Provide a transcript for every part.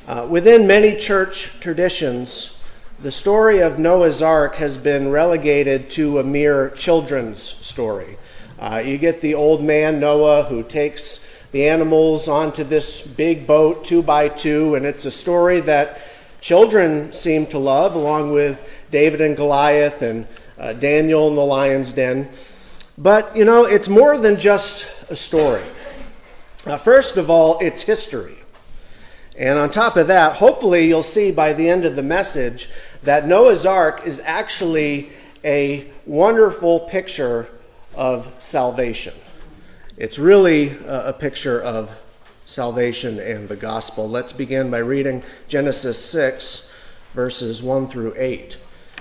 Within many church traditions, the story of Noah's Ark has been relegated to a mere children's story. You get the old man Noah who takes the animals onto this big boat 2x2, and it's a story that children seem to love, along with David and Goliath and Daniel in the lion's den. But, it's more than just a story. First of all, it's history. And on top of that, hopefully you'll see by the end of the message that Noah's Ark is actually a wonderful picture of salvation. It's really a picture of salvation and the gospel. Let's begin by reading Genesis 6, verses 1 through 8.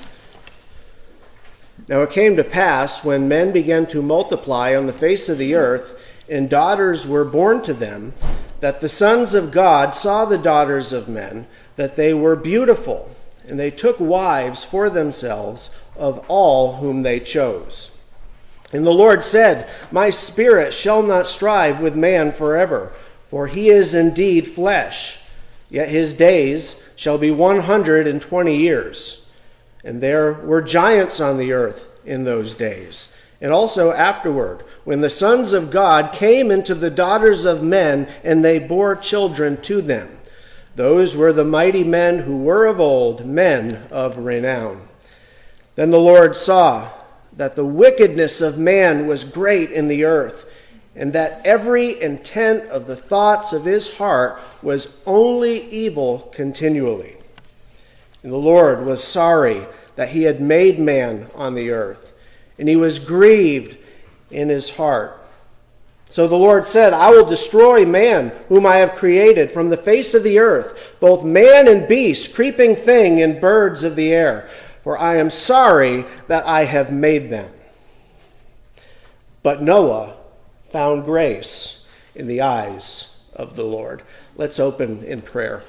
Now it came to pass, when men began to multiply on the face of the earth, and daughters were born to them, that the sons of God saw the daughters of men, that they were beautiful, and they took wives for themselves of all whom they chose. And the Lord said, My spirit shall not strive with man forever, for he is indeed flesh, yet his days shall be 120 years. And there were giants on the earth in those days, and also afterward, when the sons of God came into the daughters of men, and they bore children to them. Those were the mighty men who were of old, men of renown. Then the Lord saw that the wickedness of man was great in the earth, and that every intent of the thoughts of his heart was only evil continually. And the Lord was sorry that he had made man on the earth, and he was grieved in his heart. So the Lord said, I will destroy man whom I have created from the face of the earth, both man and beast, creeping thing, and birds of the air, for I am sorry that I have made them. But Noah found grace in the eyes of the Lord. Let's open in prayer.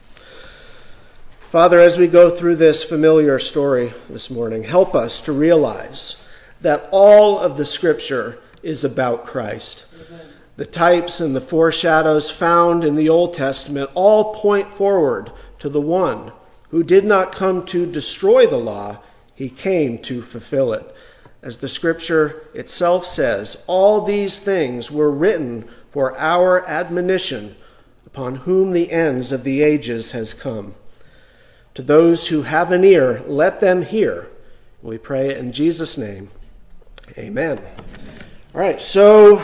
Father, as we go through this familiar story this morning, help us to realize that all of the Scripture is about Christ. Amen. The types and the foreshadows found in the Old Testament all point forward to the one who did not come to destroy the law, he came to fulfill it. As the Scripture itself says, all these things were written for our admonition, upon whom the ends of the ages has come. To those who have an ear, let them hear. We pray it in Jesus' name. Amen. All right, so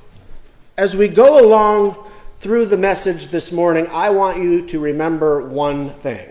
as we go along through the message this morning, I want you to remember one thing.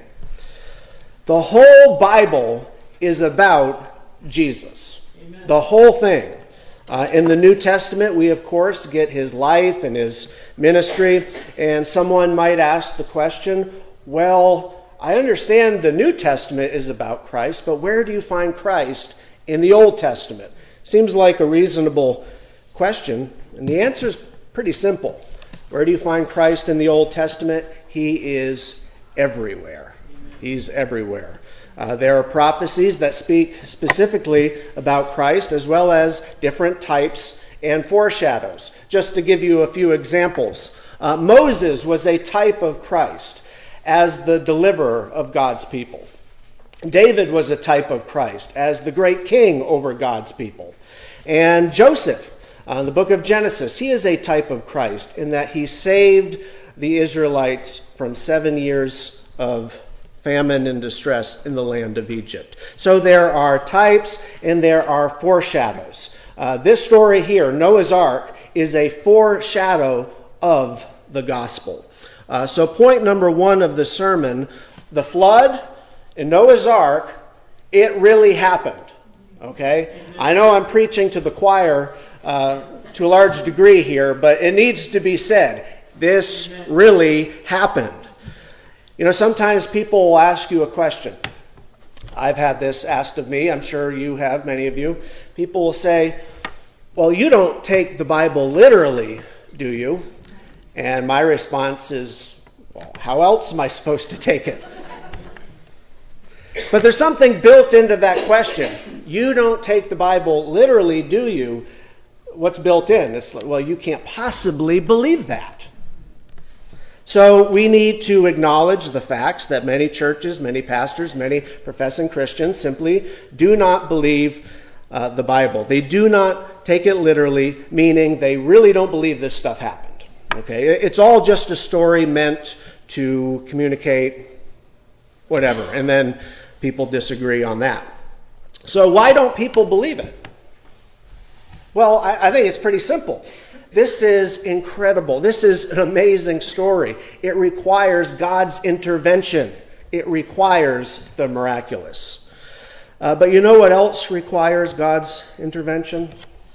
The whole Bible is about Jesus. Amen. The whole thing. In the New Testament, we, of course, get his life and his ministry, and someone might ask the question, well, I understand the New Testament is about Christ, but where do you find Christ in the Old Testament? Seems like a reasonable question, and the answer is pretty simple. Where do you find Christ in the Old Testament? He is everywhere. He's everywhere. There are prophecies that speak specifically about Christ, as well as different types and foreshadows. Just to give you a few examples, Moses was a type of Christ as the deliverer of God's people. David was a type of Christ as the great king over God's people. And Joseph, in the book of Genesis, he is a type of Christ in that he saved the Israelites from 7 years of famine and distress in the land of Egypt. So there are types and there are foreshadows. This story here, Noah's Ark, is a foreshadow of the gospel. So point number one of the sermon, the flood in Noah's Ark, it really happened. Okay? I know I'm preaching to the choir to a large degree here, but it needs to be said. This really happened. Sometimes people will ask you a question. I've had this asked of me. I'm sure you have, many of you. People will say, well, you don't take the Bible literally, do you? And my response is, well, how else am I supposed to take it? But there's something built into that question. You don't take the Bible literally, do you? What's built in? It's like, well, you can't possibly believe that. So we need to acknowledge the facts that many churches, many pastors, many professing Christians simply do not believe the Bible. They do not take it literally, meaning they really don't believe this stuff happened. Okay, it's all just a story meant to communicate whatever, and then people disagree on that. So why don't people believe it? Well, I think it's pretty simple. This is incredible. This is an amazing story. It requires God's intervention. It requires the miraculous. But you know what else requires God's intervention?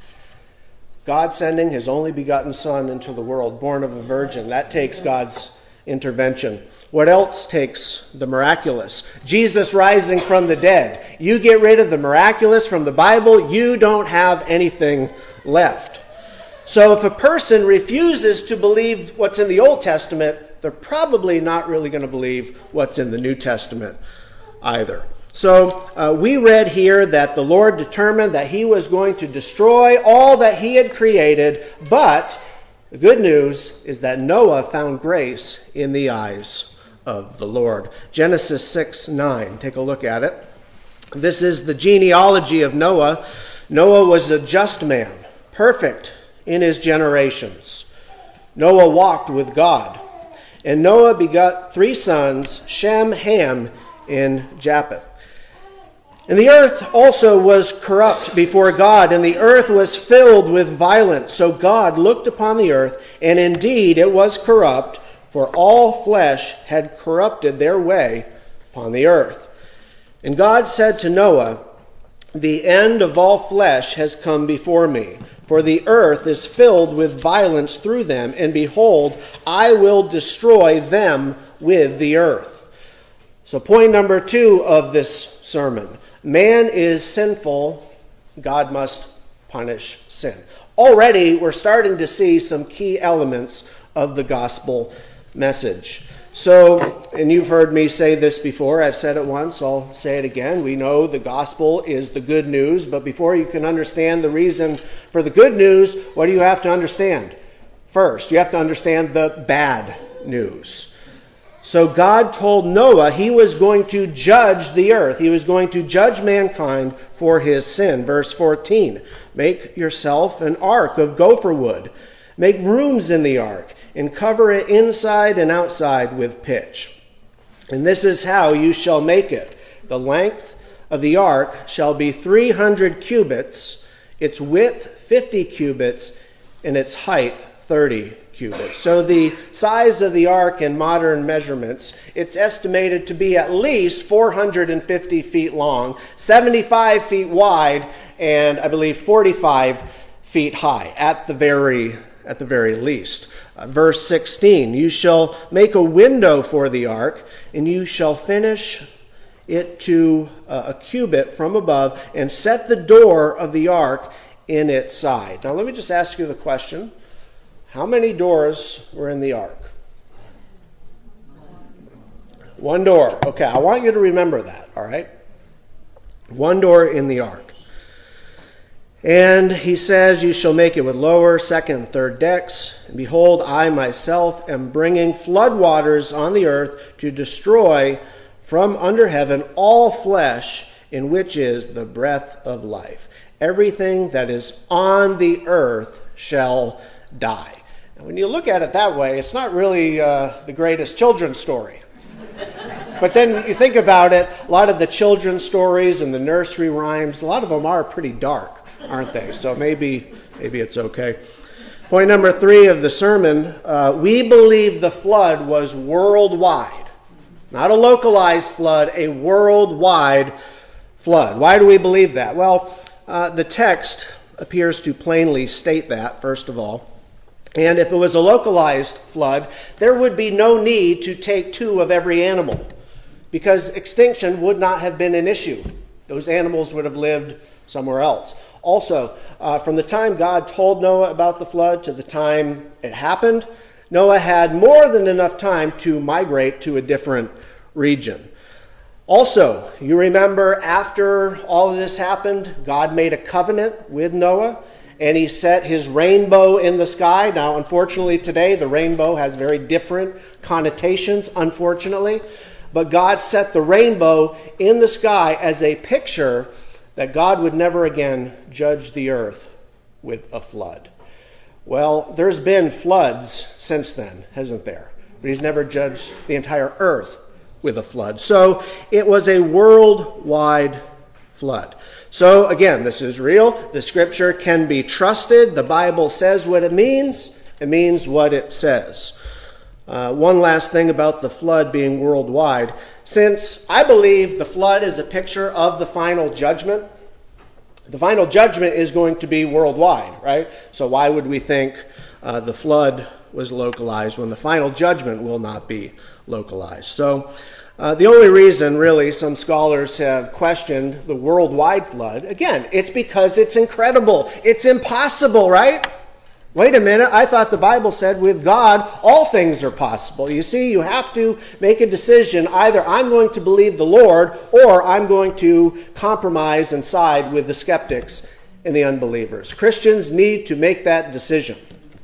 God sending his only begotten Son into the world, born of a virgin. That takes God's intervention. What else takes the miraculous? Jesus rising from the dead. You get rid of the miraculous from the Bible, you don't have anything left. So if a person refuses to believe what's in the Old Testament, they're probably not really going to believe what's in the New Testament either. So we read here that the Lord determined that he was going to destroy all that he had created, but the good news is that Noah found grace in the eyes of the Lord. Genesis 6:9. Take a look at it. This is the genealogy of Noah. Noah was a just man, perfect in his generations. Noah walked with God. And Noah begot 3 sons, Shem, Ham, and Japheth. And the earth also was corrupt before God, and the earth was filled with violence. So God looked upon the earth, and indeed it was corrupt, for all flesh had corrupted their way upon the earth. And God said to Noah, "The end of all flesh has come before me, for the earth is filled with violence through them, and behold, I will destroy them with the earth." So point number 2 of this sermon. Man is sinful, God must punish sin. Already we're starting to see some key elements of the gospel message. So, and you've heard me say this before, I've said it once, I'll say it again. We know the gospel is the good news, but before you can understand the reason for the good news, what do you have to understand? First, you have to understand the bad news. So God told Noah he was going to judge the earth. He was going to judge mankind for his sin. Verse 14, "Make yourself an ark of gopher wood. Make rooms in the ark, and cover it inside and outside with pitch. And this is how you shall make it. The length of the ark shall be 300 cubits, its width 50 cubits, and its height 30 cubits. So the size of the ark in modern measurements, it's estimated to be at least 450 feet long, 75 feet wide, and I believe 45 feet high at the very least. Verse 16, "You shall make a window for the ark, and you shall finish it to a cubit from above, and set the door of the ark in its side." Now let me just ask you the question. How many doors were in the ark? 1 door. Okay, I want you to remember that, all right? 1 door in the ark. And he says, "You shall make it with lower, second, and third decks. And behold, I myself am bringing flood waters on the earth to destroy from under heaven all flesh, in which is the breath of life. Everything that is on the earth shall die." And when you look at it that way, it's not really the greatest children's story. But then you think about it, a lot of the children's stories and the nursery rhymes, a lot of them are pretty dark, aren't they? So maybe it's okay. Point number 3 of the sermon, we believe the flood was worldwide. Not a localized flood, a worldwide flood. Why do we believe that? Well, the text appears to plainly state that, first of all. And if it was a localized flood, there would be no need to take 2 of every animal, because extinction would not have been an issue. Those animals would have lived somewhere else. Also, from the time God told Noah about the flood to the time it happened, Noah had more than enough time to migrate to a different region. Also, you remember after all of this happened, God made a covenant with Noah. and he set his rainbow in the sky. Now, unfortunately, today the rainbow has very different connotations, unfortunately. But God set the rainbow in the sky as a picture that God would never again judge the earth with a flood. Well, there's been floods since then, hasn't there? But he's never judged the entire earth with a flood. So it was a worldwide flood. So again, this is real. The scripture can be trusted. The Bible says what it means. It means what it says. One last thing about the flood being worldwide. Since I believe the flood is a picture of the final judgment, the final judgment is going to be worldwide, right? So why would we think the flood was localized when the final judgment will not be localized? So the only reason, really, some scholars have questioned the worldwide flood, again, it's because it's incredible. It's impossible, right? Wait a minute, I thought the Bible said with God, all things are possible. You see, you have to make a decision. Either I'm going to believe the Lord, or I'm going to compromise and side with the skeptics and the unbelievers. Christians need to make that decision.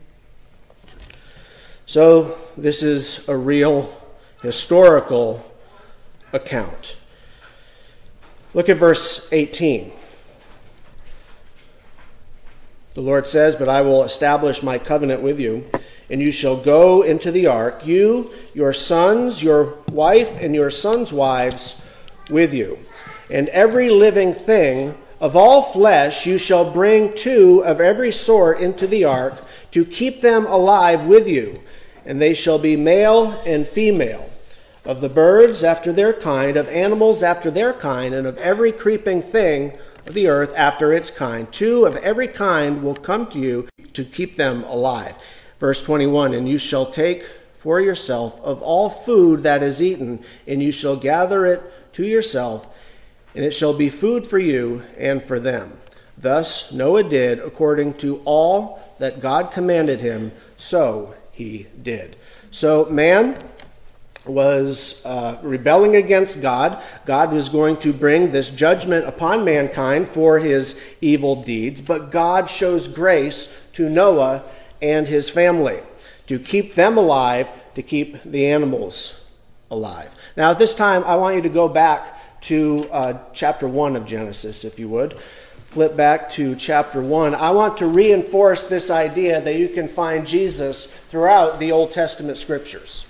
So this is a real historical account. Look at verse 18. The Lord says, "But I will establish my covenant with you, and you shall go into the ark, you, your sons, your wife, and your sons' wives with you. And every living thing of all flesh you shall bring two of every sort into the ark, to keep them alive with you. And they shall be male and female, of the birds after their kind, of animals after their kind, and of every creeping thing of the earth after its kind. Two of every kind will come to you to keep them alive." Verse 21, "And you shall take for yourself of all food that is eaten, and you shall gather it to yourself, and it shall be food for you and for them." Thus Noah did according to all that God commanded him, so he did. So man was rebelling against God. God was going to bring this judgment upon mankind for his evil deeds, but God shows grace to Noah and his family to keep them alive, to keep the animals alive. Now at this time, I want you to go back to chapter 1 of Genesis, if you would. Flip back to chapter 1. I want to reinforce this idea that you can find Jesus throughout the Old Testament scriptures.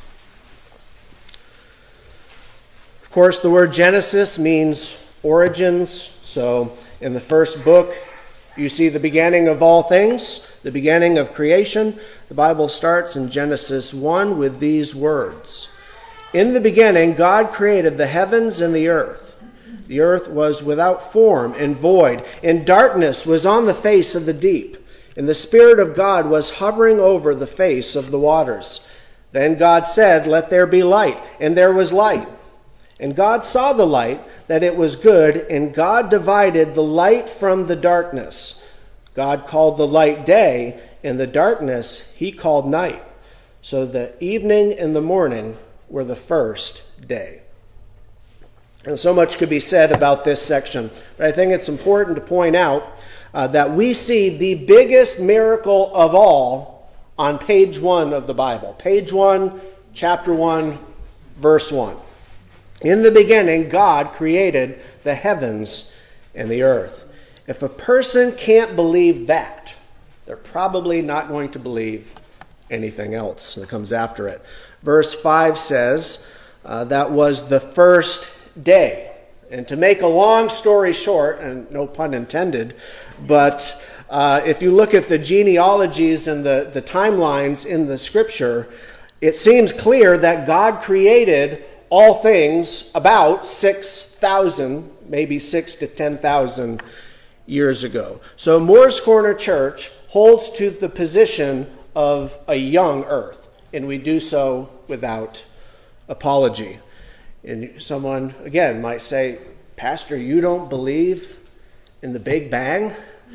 Of course, the word Genesis means origins. So in the first book, you see the beginning of all things, the beginning of creation. The Bible starts in Genesis 1 with these words. "In the beginning, God created the heavens and the earth. The earth was without form and void, and darkness was on the face of the deep. And the Spirit of God was hovering over the face of the waters. Then God said, 'Let there be light,' and there was light. And God saw the light, that it was good, and God divided the light from the darkness. God called the light day, and the darkness he called night. So the evening and the morning were the first day." And so much could be said about this section, but I think it's important to point out that we see the biggest miracle of all on page 1 of the Bible. Page 1, chapter 1, verse 1. "In the beginning, God created the heavens and the earth." If a person can't believe that, they're probably not going to believe anything else that comes after it. Verse 5 says, that was the first day. And to make a long story short, and no pun intended, but if you look at the genealogies and the timelines in the scripture, it seems clear that God created all things about 6,000, maybe 6 to 10,000 years ago. So Moore's Corner Church holds to the position of a young earth, and we do so without apology. And someone, again, might say, "Pastor, you don't believe in the Big Bang?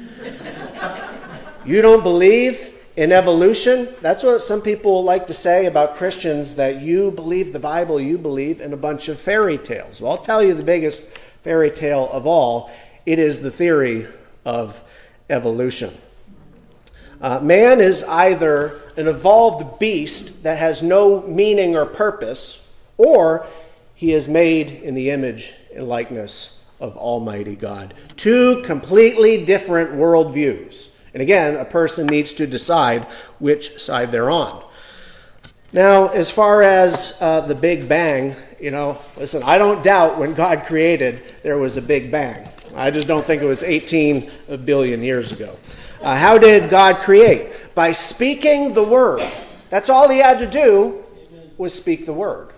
You don't believe in evolution?" That's what some people like to say about Christians, that you believe the Bible, you believe in a bunch of fairy tales. Well, I'll tell you the biggest fairy tale of all. It is the theory of evolution. Man is either an evolved beast that has no meaning or purpose, or he is made in the image and likeness of Almighty God. Two completely different worldviews. And again, a person needs to decide which side they're on. Now, as far as the Big Bang, listen, I don't doubt when God created, there was a Big Bang. I just don't think it was 18 billion years ago. How did God create? By speaking the word. That's all he had to do, was speak the word.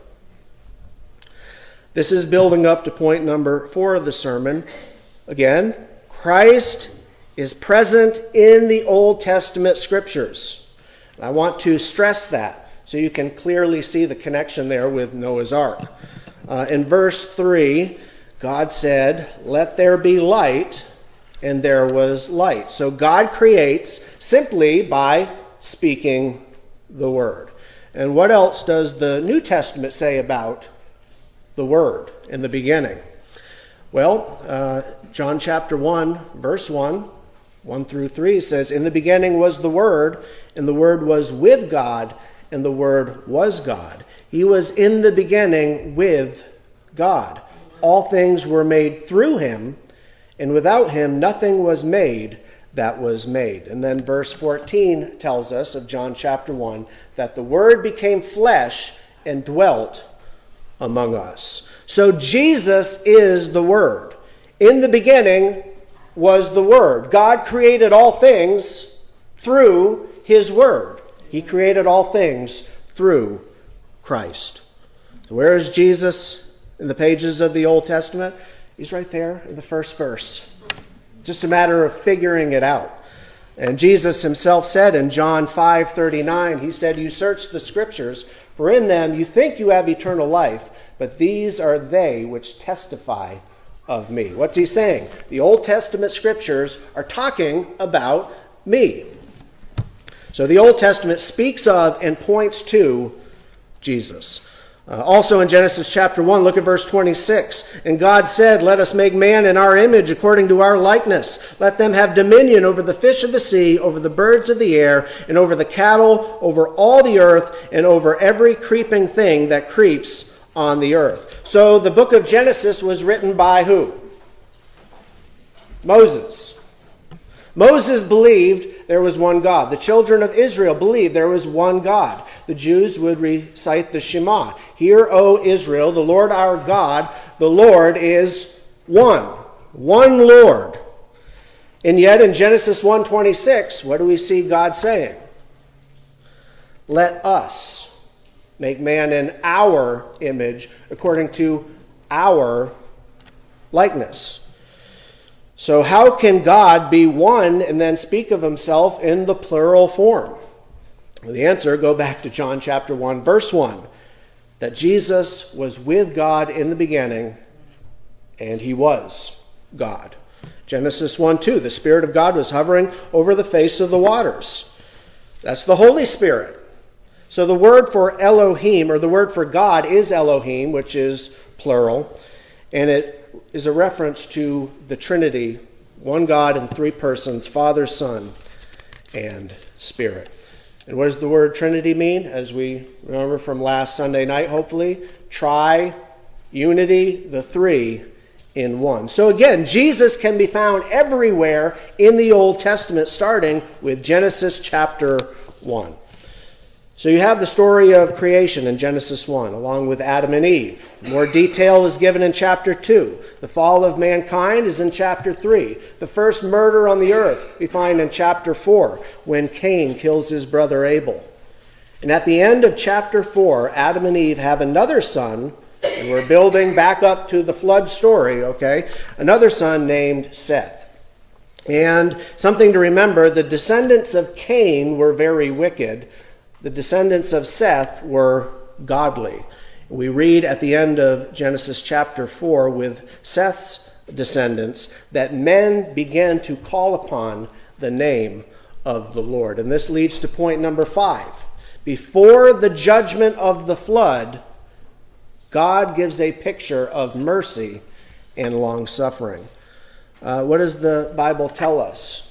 This is building up to point number 4 of the sermon. Again, Christ is present in the Old Testament scriptures. I want to stress that so you can clearly see the connection there with Noah's Ark. In verse 3, God said, "Let there be light," and there was light. So God creates simply by speaking the word. And what else does the New Testament say about the word in the beginning? Well, John chapter 1, verse 1 through 3 says, "In the beginning was the Word, and the Word was with God, and the Word was God. He was in the beginning with God. All things were made through him, and without him nothing was made that was made." And then verse 14 tells us of John chapter 1 that the Word became flesh and dwelt among us. So Jesus is the Word. In the beginning was the Word. God created all things through his Word. He created all things through Christ. Where is Jesus in the pages of the Old Testament? He's right there in the first verse. Just a matter of figuring it out. And Jesus himself said in John 5:39, he said, "You search the scriptures, for in them you think you have eternal life, but these are they which testify of me." What's he saying? The Old Testament scriptures are talking about me. So the Old Testament speaks of and points to Jesus. Also in Genesis chapter 1, look at verse 26. "And God said, Let us make man in our image according to our likeness. Let them have dominion over the fish of the sea, over the birds of the air, and over the cattle, over all the earth, and over every creeping thing that creeps on the earth." So the book of Genesis was written by who? Moses. Moses believed there was one God. The children of Israel believed there was one God. The Jews would recite the Shema. "Hear, O Israel, the Lord our God, the Lord is one." One Lord. And yet in Genesis 1:26, what do we see God saying? "Let us make man in our image, according to our likeness." So how can God be one and then speak of himself in the plural form? Well, the answer, go back to John chapter 1, verse 1, that Jesus was with God in the beginning, and he was God. Genesis 1:2, the Spirit of God was hovering over the face of the waters. That's the Holy Spirit. So the word for Elohim, or the word for God, is Elohim, which is plural, and it is a reference to the Trinity, one God in three persons, Father, Son, and Spirit. And what does the word Trinity mean? As we remember from last Sunday night, hopefully, tri-unity, the three in one. So again, Jesus can be found everywhere in the Old Testament, starting with Genesis chapter 1. So you have the story of creation in Genesis 1, along with Adam and Eve. More detail is given in chapter 2. The fall of mankind is in chapter 3. The first murder on the earth we find in chapter 4, when Cain kills his brother Abel. And at the end of chapter 4, Adam and Eve have another son, and we're building back up to the flood story, okay? Another son named Seth. And something to remember, the descendants of Cain were very wicked. The descendants of Seth were godly. We read at the end of Genesis chapter 4 with Seth's descendants that men began to call upon the name of the Lord. And this leads to point number 5. Before the judgment of the flood, God gives a picture of mercy and long-suffering. What does the Bible tell us?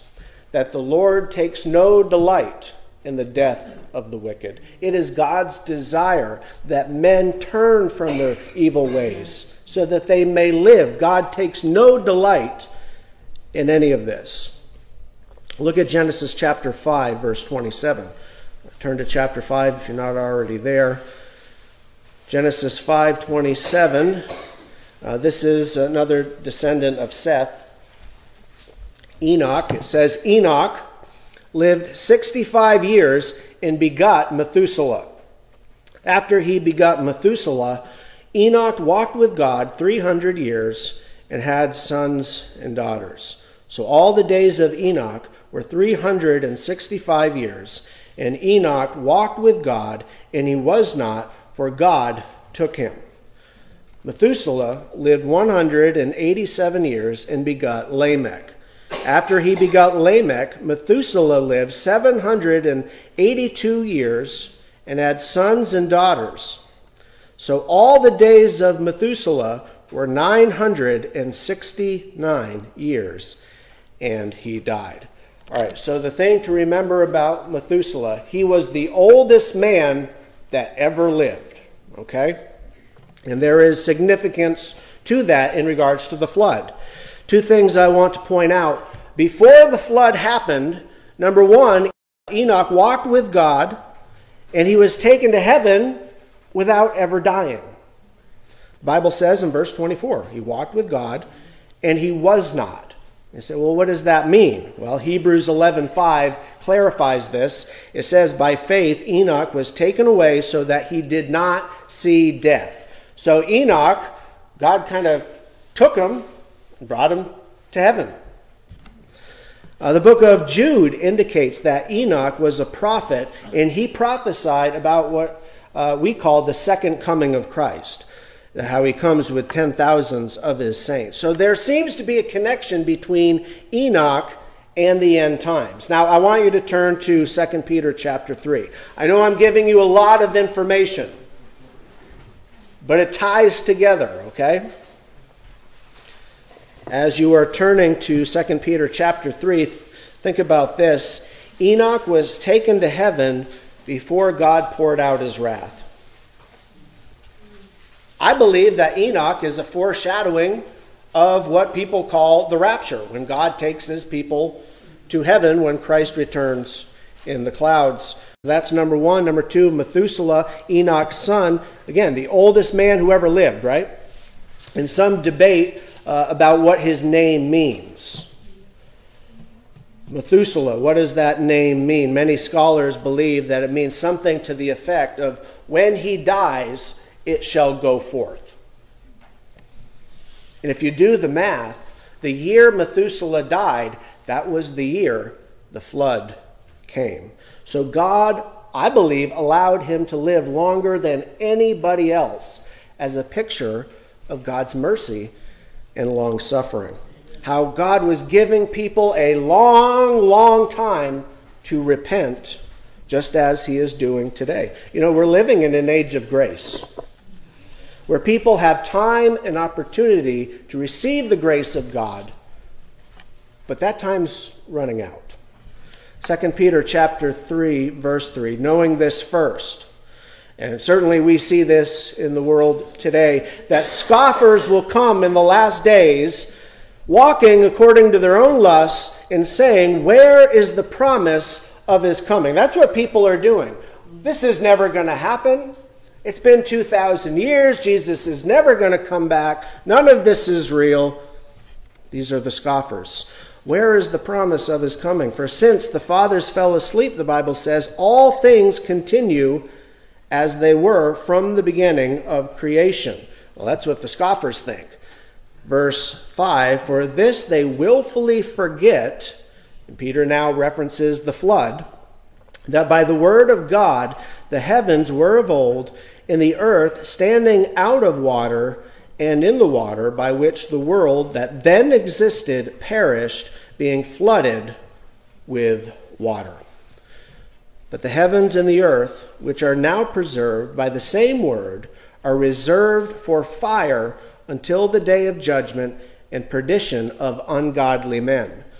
that the Lord takes no delight in the death of the wicked. It is God's desire that men turn from their evil ways so that they may live. God takes no delight in any of this. Look at Genesis chapter 5, verse 27. Turn to chapter 5 if you're not already there. Genesis 5:27. This is another descendant of Seth. Enoch. It says, Enoch lived 65 years and begot Methuselah. After he begot Methuselah, Enoch walked with God 300 years and had sons and daughters. So all the days of Enoch were 365 years, and Enoch walked with God, and he was not, for God took him. Methuselah lived 187 years and begot Lamech. After he begot Lamech, Methuselah lived 782 years and had sons and daughters. So all the days of Methuselah were 969 years, and he died. All right, so the thing to remember about Methuselah, he was the oldest man that ever lived, okay? And there is significance to that in regards to the flood. Two things I want to point out. Before the flood happened, number one, Enoch walked with God, and he was taken to heaven without ever dying. The Bible says in verse 24, he walked with God, and he was not. You say, well, what does that mean? Well, Hebrews 11:5 clarifies this. It says, by faith Enoch was taken away so that he did not see death. So Enoch, God kind of took him and brought him to heaven. The book of Jude indicates that Enoch was a prophet, and he prophesied about what we call the second coming of Christ, how he comes with 10,000s of his saints. So there seems to be a connection between Enoch and the end times. Now, I want you to turn to 2 Peter chapter 3. I know I'm giving you a lot of information, but it ties together, okay? As you are turning to 2 Peter chapter 3, think about this. Enoch was taken to heaven before God poured out his wrath. I believe that Enoch is a foreshadowing of what people call the rapture, when God takes his people to heaven when Christ returns in the clouds. That's number one. Number two, Methuselah, Enoch's son, again, the oldest man who ever lived, right? And some debate about what his name means. Methuselah, what does that name mean? Many scholars believe that it means something to the effect of, when he dies, it shall go forth. And if you do the math, the year Methuselah died, that was the year the flood came. So God, I believe, allowed him to live longer than anybody else as a picture of God's mercy and long-suffering. How God was giving people a long, long time to repent, just as he is doing today. You know, we're living in an age of grace, where people have time and opportunity to receive the grace of God, but that time's running out. 2 Peter chapter 3, verse 3, knowing this first, and certainly we see this in the world today, that scoffers will come in the last days, walking according to their own lusts, and saying, where is the promise of his coming? That's what people are doing. This is never going to happen. It's been 2,000 years. Jesus is never going to come back. None of this is real. These are the scoffers. Where is the promise of his coming? For since the fathers fell asleep, the Bible says, all things continue as they were from the beginning of creation. Well, that's what the scoffers think. Verse 5, for this they willfully forget, and Peter now references the flood, that by the word of God the heavens were of old, and the earth standing out of water and in the water, by which the world that then existed perished, being flooded with water. But the heavens and the earth, which are now preserved by the same word, are reserved for fire until the day of judgment and perdition of ungodly men.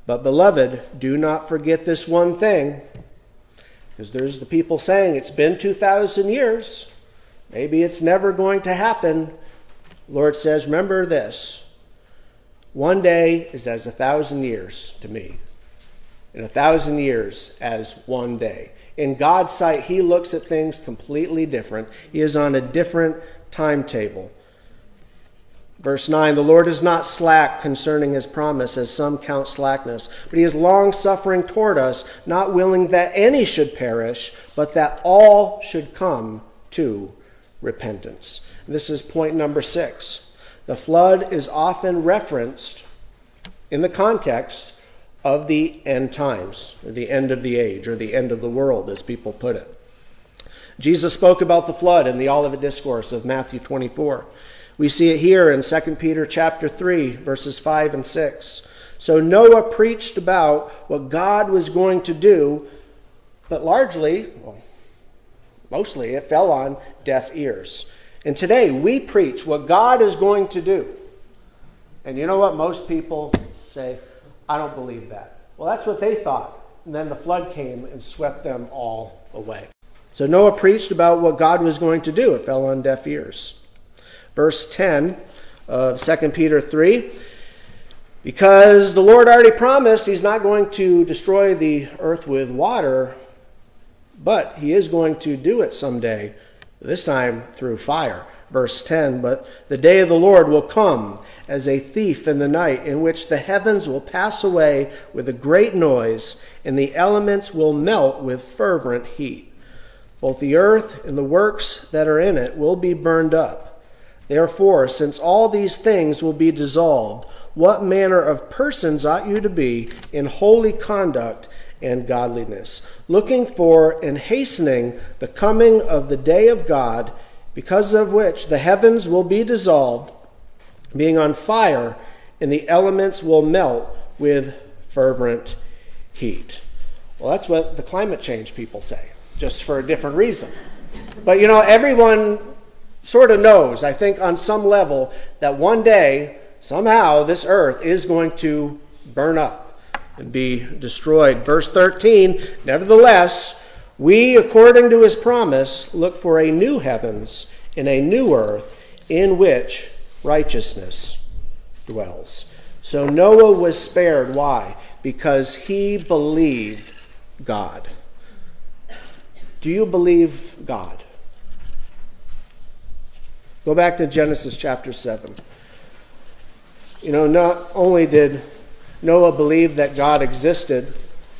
But beloved, do not forget this one thing, because there's the people saying it's been 2,000 years. Maybe it's never going to happen. The Lord says, remember this. One day is as 1,000 years to me, and 1,000 years as one day. In God's sight, he looks at things completely different. He is on a different timetable. Verse 9, the Lord is not slack concerning his promise, as some count slackness, but he is long-suffering toward us, not willing that any should perish, but that all should come to repentance. This is point number 6. The flood is often referenced in the context of the end times, or the end of the age, or the end of the world, as people put it. Jesus spoke about the flood in the Olivet Discourse of Matthew 24. We see it here in 2 Peter chapter 3, verses 5 and 6. So Noah preached about what God was going to do, but mostly it fell on deaf ears. And today we preach what God is going to do. And you know what? Most people say, I don't believe that. Well, that's what they thought. And then the flood came and swept them all away. So Noah preached about what God was going to do. It fell on deaf ears. Verse 10 of 2 Peter 3, because the Lord already promised he's not going to destroy the earth with water, but he is going to do it someday, this time through fire. Verse 10, but the day of the Lord will come as a thief in the night, in which the heavens will pass away with a great noise, and the elements will melt with fervent heat. Both the earth and the works that are in it will be burned up. Therefore, since all these things will be dissolved, what manner of persons ought you to be in holy conduct and godliness, looking for and hastening the coming of the day of God, because of which the heavens will be dissolved, being on fire, and the elements will melt with fervent heat. Well, that's what the climate change people say, just for a different reason. But everyone sort of knows, I think on some level, that one day, somehow, this earth is going to burn up and be destroyed. Verse 13, nevertheless, we, according to his promise, look for a new heavens and a new earth in which righteousness dwells. So Noah was spared. Why? Because he believed God. Do you believe God? Go back to Genesis chapter 7. Not only did Noah believe that God existed,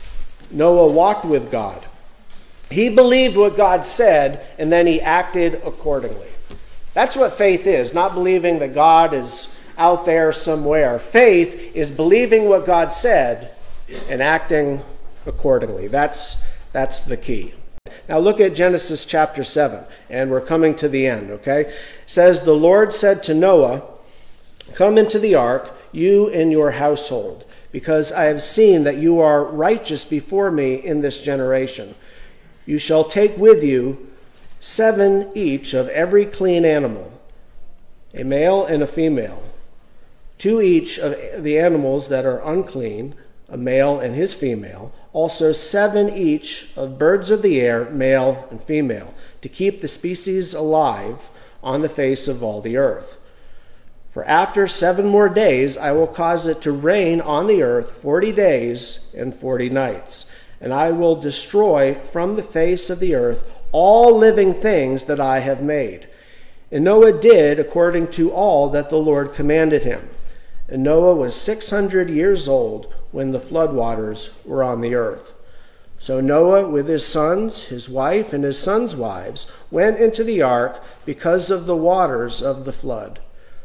Noah walked with God. He believed what God said, and then he acted accordingly. That's what faith is, not believing that God is out there somewhere. Faith is believing what God said and acting accordingly. That's the key. Now look at Genesis chapter 7, and we're coming to the end, okay? It says, the Lord said to Noah, come into the ark, you and your household, because I have seen that you are righteous before me in this generation. You shall take with you 7 each of every clean animal, a male and a female, 2 each of the animals that are unclean, a male and his female, also 7 each of birds of the air, male and female, to keep the species alive on the face of all the earth. For after 7 more days I will cause it to rain on the earth 40 days and 40 nights, and I will destroy from the face of the earth all living things that I have made. And Noah did according to all that the Lord commanded him. And Noah was 600 years old when the floodwaters were on the earth. So Noah, with his sons, his wife, and his sons' wives, went into the ark because of the waters of the flood.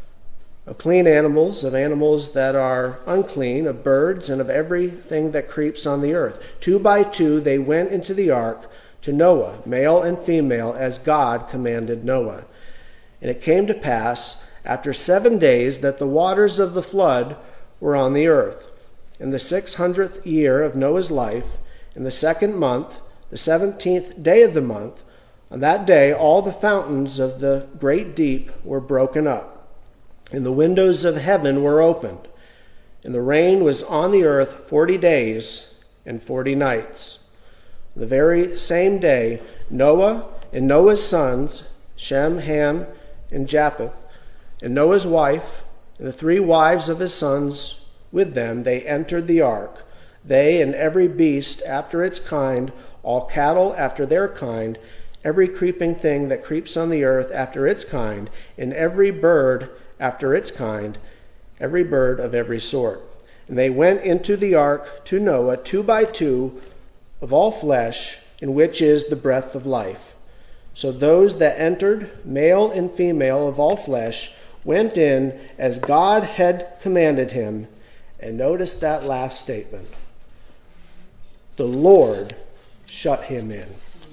Of clean animals, of animals that are unclean, of birds, and of everything that creeps on the earth. 2 by 2 they went into the ark to Noah, male and female, as God commanded Noah. And it came to pass, after 7 days, that the waters of the flood were on the earth. In the 600th year of Noah's life, in the 2nd month, the 17th day of the month, on that day all the fountains of the great deep were broken up, and the windows of heaven were opened. And the rain was on the earth 40 days and 40 nights. The very same day, Noah and Noah's sons, Shem, Ham, and Japheth, and Noah's wife, and the 3 wives of his sons with them, they entered the ark, they and every beast after its kind, all cattle after their kind, every creeping thing that creeps on the earth after its kind, and every bird after its kind, every bird of every sort. And they went into the ark to Noah 2 by 2 of all flesh, in which is the breath of life. So those that entered, male and female of all flesh, went in as God had commanded him. And notice that last statement. The Lord shut him in.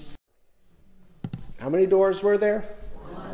How many doors were there? 1.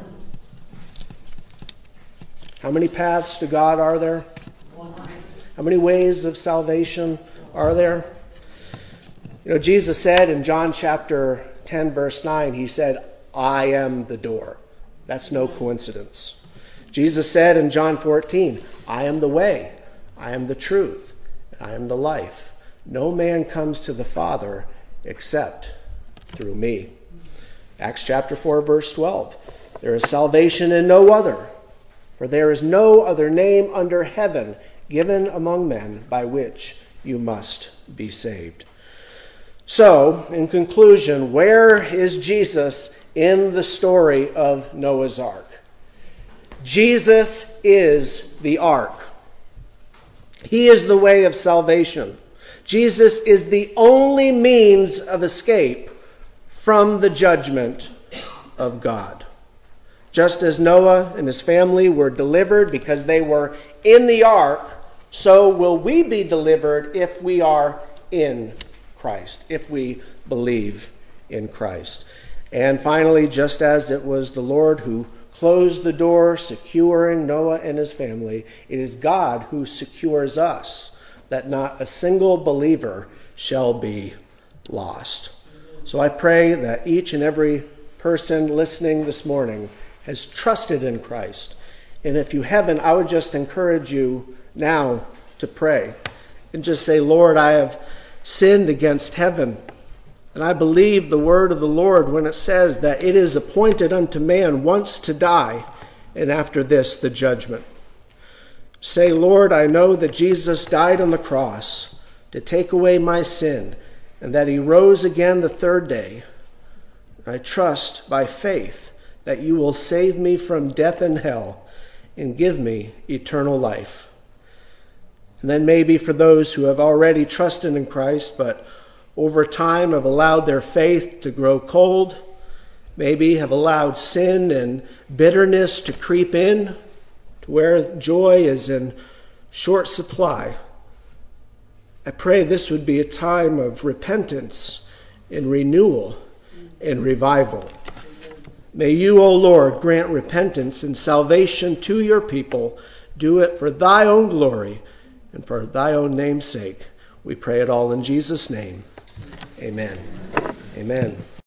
How many paths to God are there? 1. How many ways of salvation are there? You know, Jesus said in John chapter 10, verse 9, he said, I am the door. That's no coincidence. Jesus said in John 14, I am the way, I am the truth, I am the life. No man comes to the Father except through me. Acts chapter 4, verse 12. There is salvation in no other, for there is no other name under heaven given among men by which you must be saved. So, in conclusion, where is Jesus in the story of Noah's Ark? Jesus is the ark. He is the way of salvation. Jesus is the only means of escape from the judgment of God. Just as Noah and his family were delivered because they were in the ark, so will we be delivered if we are in Christ, if we believe in Christ. And finally, just as it was the Lord who closed the door, securing Noah and his family, it is God who secures us, that not a single believer shall be lost. So I pray that each and every person listening this morning has trusted in Christ. And if you haven't, I would just encourage you now to pray and just say, Lord, I have sinned against heaven. And I believe the word of the Lord when it says that it is appointed unto man once to die, and after this the judgment. Say, Lord, I know that Jesus died on the cross to take away my sin, and that he rose again the 3rd day. I trust by faith that you will save me from death and hell and give me eternal life. And then maybe for those who have already trusted in Christ, but over time have allowed their faith to grow cold, maybe have allowed sin and bitterness to creep in to where joy is in short supply. I pray this would be a time of repentance and renewal and revival. May you, O Lord, grant repentance and salvation to your people. Do it for thy own glory and for thy own name's sake. We pray it all in Jesus' name. Amen. Amen.